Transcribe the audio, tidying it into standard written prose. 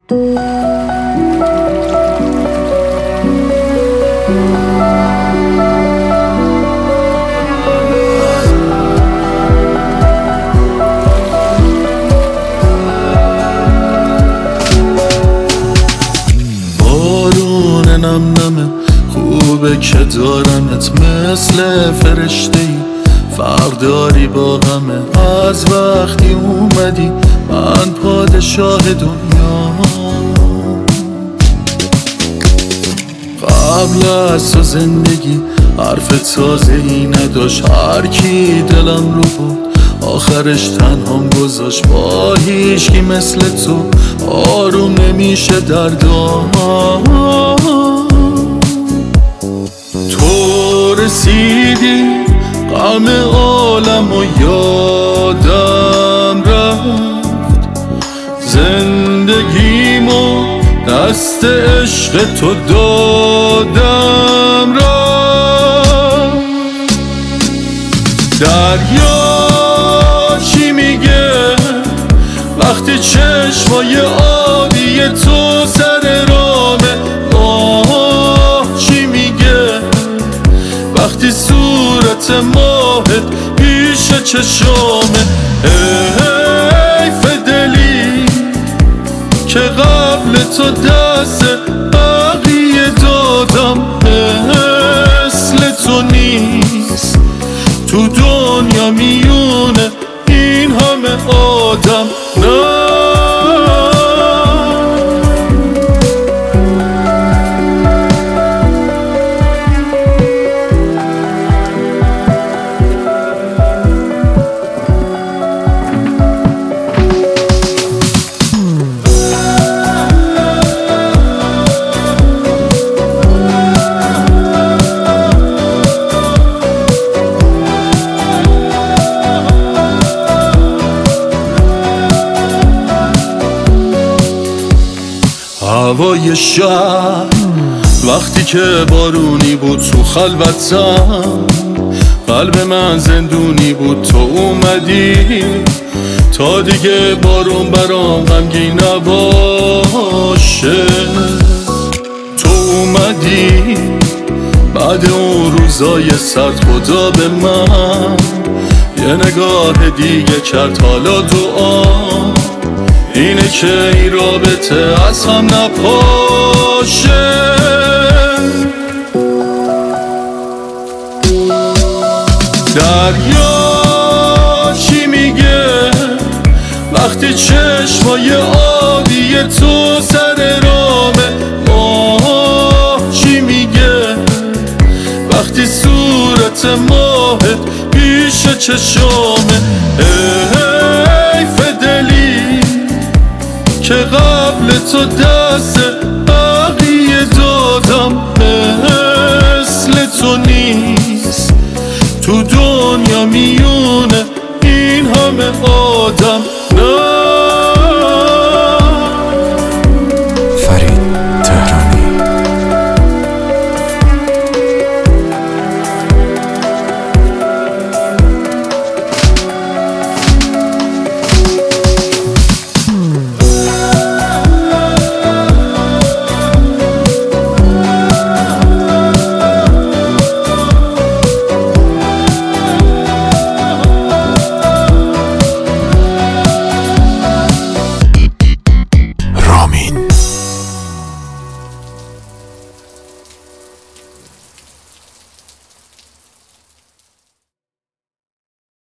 بارون نم نمه خوبه که دارمت، مثل فرشته‌ای فرق داری با همه. از وقتی اومدی من پادشاه دنیا، قبل از تو زندگی حرف تازه‌ای نداشت. هر کی دلم رو بود آخرش تنهام گذاشت. با هیچکی مثل تو آروم نمیشه دردام. تو رسیدی غم عالم و یادم رفت، زندگیمو دست عشق تو دادم رفت. دریا چی میگه وقتی چشمای آبی تو سر رامه؟ آه چی میگه وقتی صورت ماهت پیش چشامه؟ حیف دلی که قبل تو دست بقیه دادم. مثل تو نیست تو دنیا میونه این همه آدم. نه هوای شب وقتی که بارونی بود تو خلوتم، قلب من زندونی بود. تو اومدی تا دیگه بارون برام غمگین نباشه. تو اومدی بعد اون روزای سرد خدا به من یه نگاه دیگه کرد. حالا دعا اینه که این رابطه از هم نپاشه. دریا چی میگه وقتی چشمای آبی تو سر رامه؟ آه چی میگه وقتی صورت ماهت پیش چشامه؟ حیف دلی که قبل تو دست بقیه دادم. مثل تو نیست تو دنیا میونه